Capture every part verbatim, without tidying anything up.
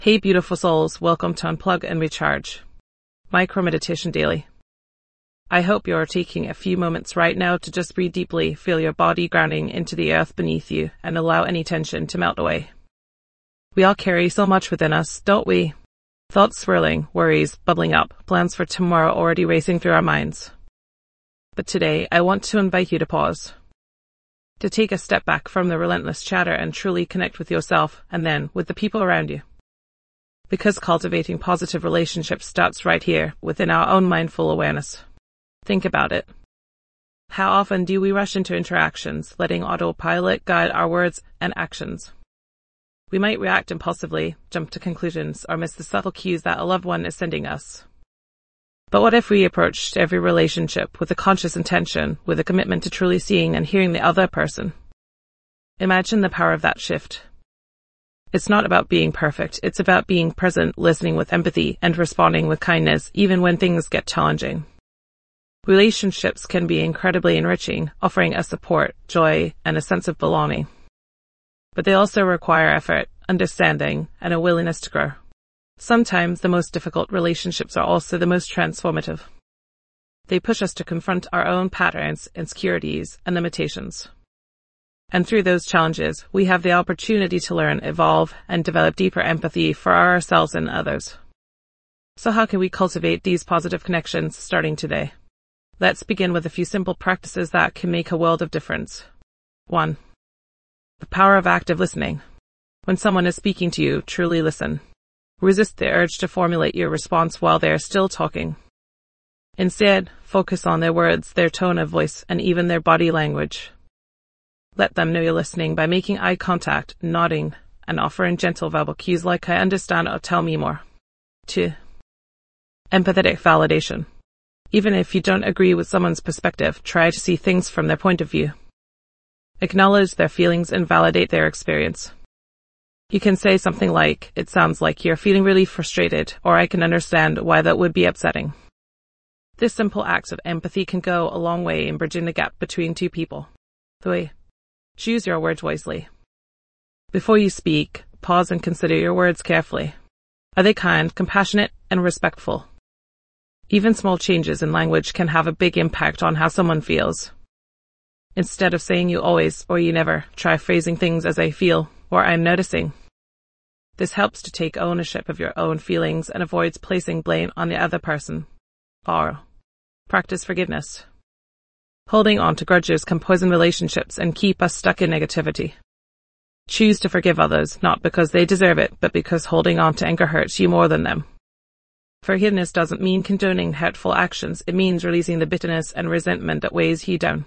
Hey beautiful souls, welcome to Unplug and Recharge, Micro Meditation Daily. I hope you're taking a few moments right now to just breathe deeply, feel your body grounding into the earth beneath you, and allow any tension to melt away. We all carry so much within us, don't we? Thoughts swirling, worries bubbling up, plans for tomorrow already racing through our minds. But today, I want to invite you to pause. To take a step back from the relentless chatter and truly connect with yourself, and then with the people around you. Because cultivating positive relationships starts right here, within our own mindful awareness. Think about it. How often do we rush into interactions, letting autopilot guide our words and actions? We might react impulsively, jump to conclusions, or miss the subtle cues that a loved one is sending us. But what if we approached every relationship with a conscious intention, with a commitment to truly seeing and hearing the other person? Imagine the power of that shift. It's not about being perfect, it's about being present, listening with empathy, and responding with kindness, even when things get challenging. Relationships can be incredibly enriching, offering us support, joy, and a sense of belonging. But they also require effort, understanding, and a willingness to grow. Sometimes the most difficult relationships are also the most transformative. They push us to confront our own patterns, insecurities, and limitations. And through those challenges, we have the opportunity to learn, evolve, and develop deeper empathy for ourselves and others. So how can we cultivate these positive connections starting today? Let's begin with a few simple practices that can make a world of difference. one. The power of active listening. When someone is speaking to you, truly listen. Resist the urge to formulate your response while they are still talking. Instead, focus on their words, their tone of voice, and even their body language. Let them know you're listening by making eye contact, nodding, and offering gentle verbal cues like "I understand" or "tell me more." two. Empathetic validation. Even if you don't agree with someone's perspective, try to see things from their point of view. Acknowledge their feelings and validate their experience. You can say something like, "It sounds like you're feeling really frustrated," or "I can understand why that would be upsetting." This simple act of empathy can go a long way in bridging the gap between two people. three. Choose your words wisely. Before you speak, pause and consider your words carefully. Are they kind, compassionate, and respectful? Even small changes in language can have a big impact on how someone feels. Instead of saying "you always" or "you never," try phrasing things as "I feel" or "I'm noticing." This helps to take ownership of your own feelings and avoids placing blame on the other person. four. Practice forgiveness. Holding on to grudges can poison relationships and keep us stuck in negativity. Choose to forgive others, not because they deserve it, but because holding on to anger hurts you more than them. Forgiveness doesn't mean condoning hurtful actions, it means releasing the bitterness and resentment that weighs you down.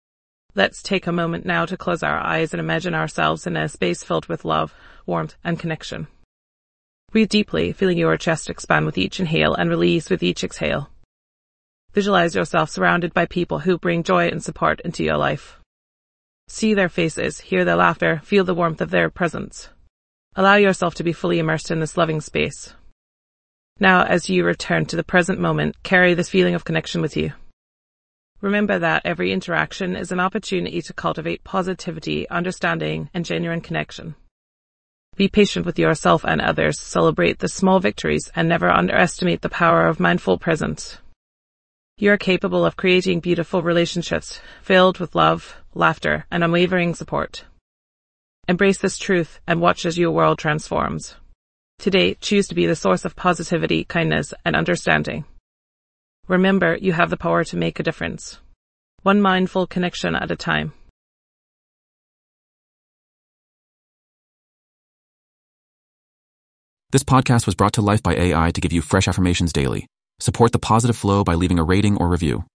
Let's take a moment now to close our eyes and imagine ourselves in a space filled with love, warmth, and connection. Breathe deeply, feeling your chest expand with each inhale and release with each exhale. Visualize yourself surrounded by people who bring joy and support into your life. See their faces, hear their laughter, feel the warmth of their presence. Allow yourself to be fully immersed in this loving space. Now, as you return to the present moment, carry this feeling of connection with you. Remember that every interaction is an opportunity to cultivate positivity, understanding, and genuine connection. Be patient with yourself and others, celebrate the small victories, and never underestimate the power of mindful presence. You are capable of creating beautiful relationships filled with love, laughter, and unwavering support. Embrace this truth and watch as your world transforms. Today, choose to be the source of positivity, kindness, and understanding. Remember, you have the power to make a difference. One mindful connection at a time. This podcast was brought to life by A I to give you fresh affirmations daily. Support the positive flow by leaving a rating or review.